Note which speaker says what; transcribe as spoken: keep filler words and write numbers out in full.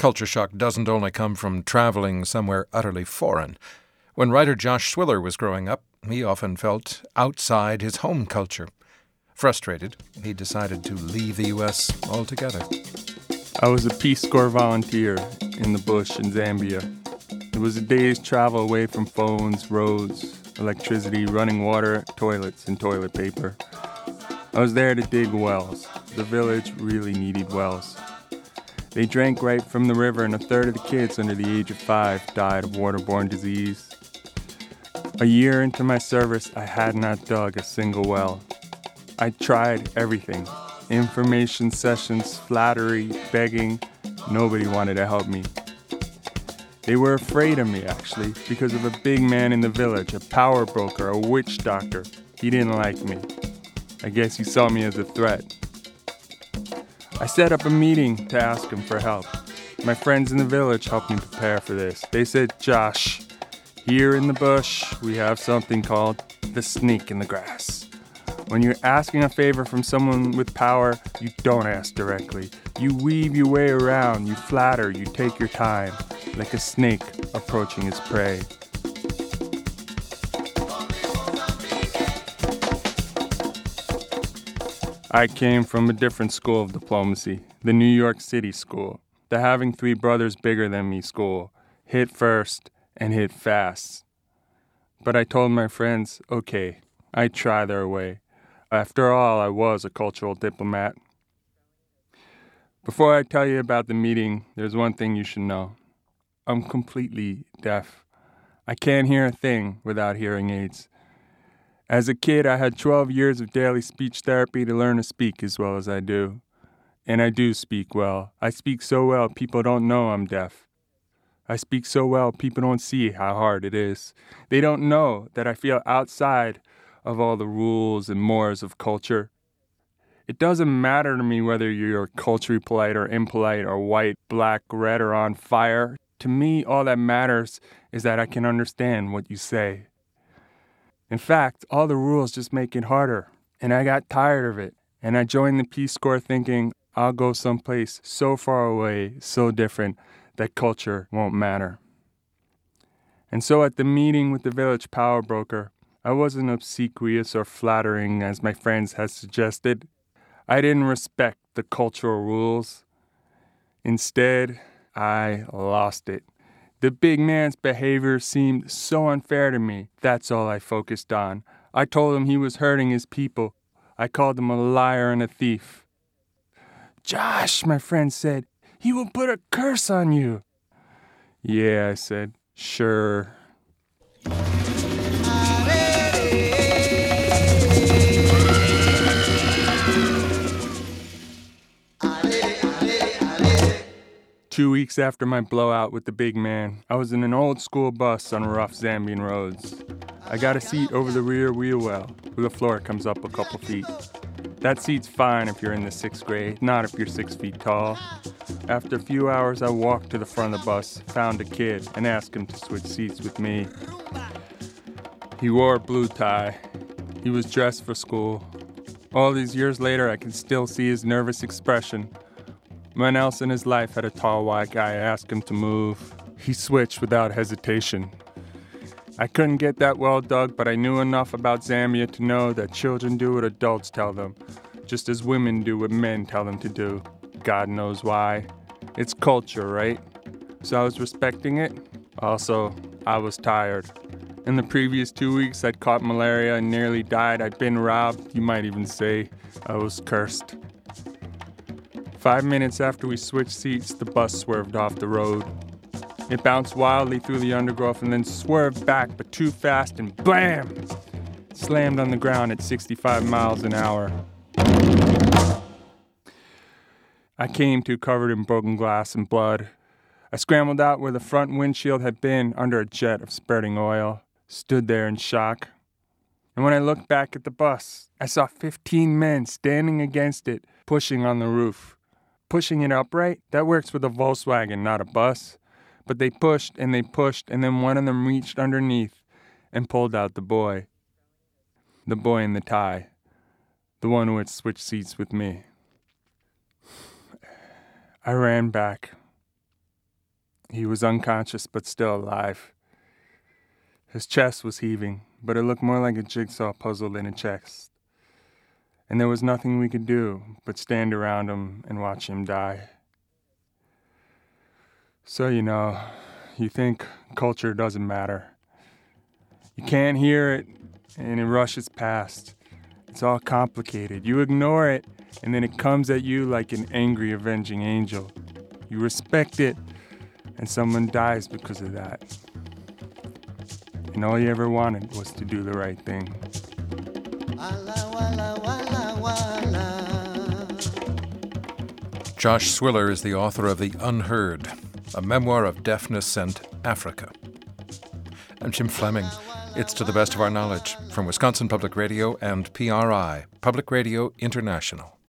Speaker 1: culture shock doesn't only come from traveling somewhere utterly foreign. When writer Josh Swiller was growing up, he often felt outside his home culture. Frustrated, he decided to leave the U S altogether.
Speaker 2: I was a Peace Corps volunteer in the bush in Zambia. It was a day's travel away from phones, roads, electricity, running water, toilets, and toilet paper. I was there to dig wells. The village really needed wells. They drank right from the river, and a third of the kids under the age of five died of waterborne disease. A year into my service, I had not dug a single well. I tried everything. Information sessions, flattery, begging. Nobody wanted to help me. They were afraid of me, actually, because of a big man in the village, a power broker, a witch doctor. He didn't like me. I guess he saw me as a threat. I set up a meeting to ask him for help. My friends in the village helped me prepare for this. They said, Josh, here in the bush, we have something called the snake in the grass. When you're asking a favor from someone with power, you don't ask directly. You weave your way around, you flatter, you take your time, like a snake approaching its prey. I came from a different school of diplomacy, the New York City school, the having three brothers bigger than me school, hit first and hit fast. But I told my friends, okay, I'd try their way. After all, I was a cultural diplomat. Before I tell you about the meeting, there's one thing you should know. I'm completely deaf. I can't hear a thing without hearing aids. As a kid, I had twelve years of daily speech therapy to learn to speak as well as I do. And I do speak well. I speak so well, people don't know I'm deaf. I speak so well, people don't see how hard it is. They don't know that I feel outside of all the rules and mores of culture. It doesn't matter to me whether you're culturally polite or impolite or white, black, red, or on fire. To me, all that matters is that I can understand what you say. In fact, all the rules just make it harder, and I got tired of it. And I joined the Peace Corps thinking I'll go someplace so far away, so different, that culture won't matter. And so at the meeting with the village power broker, I wasn't obsequious or flattering as my friends had suggested. I didn't respect the cultural rules. Instead, I lost it. The big man's behavior seemed so unfair to me. That's all I focused on. I told him he was hurting his people. I called him a liar and a thief. Josh, my friend said, he will put a curse on you. Yeah, I said, sure. Two weeks after my blowout with the big man, I was in an old school bus on rough Zambian roads. I got a seat over the rear wheel well, where the floor comes up a couple feet. That seat's fine if you're in the sixth grade, not if you're six feet tall. After a few hours, I walked to the front of the bus, found a kid, and asked him to switch seats with me. He wore a blue tie. He was dressed for school. All these years later, I can still see his nervous expression. When else in his life had a tall white guy ask him to move, he switched without hesitation. I couldn't get that well dug, but I knew enough about Zambia to know that children do what adults tell them, just as women do what men tell them to do. God knows why. It's culture, right? So I was respecting it. Also, I was tired. In the previous two weeks, I'd caught malaria and nearly died. I'd been robbed. You might even say I was cursed. Five minutes after we switched seats, the bus swerved off the road. It bounced wildly through the undergrowth and then swerved back, but too fast, and blam! Slammed on the ground at sixty-five miles an hour. I came to covered in broken glass and blood. I scrambled out where the front windshield had been under a jet of spurting oil, stood there in shock. And when I looked back at the bus, I saw fifteen men standing against it, pushing on the roof. Pushing it upright, that works with a Volkswagen, not a bus. But they pushed and they pushed, and then one of them reached underneath and pulled out the boy. The boy in the tie. The one who had switched seats with me. I ran back. He was unconscious but still alive. His chest was heaving, but it looked more like a jigsaw puzzle than a chest. And there was nothing we could do but stand around him and watch him die. So, you know, you think culture doesn't matter. You can't hear it, and it rushes past. It's all complicated. You ignore it, and then it comes at you like an angry, avenging angel. You respect it, and someone dies because of that. And all you ever wanted was to do the right thing.
Speaker 1: Josh Swiller is the author of The Unheard, a memoir of deafness and Africa. I'm Jim Fleming. It's To the Best of Our Knowledge from Wisconsin Public Radio and P R I, Public Radio International.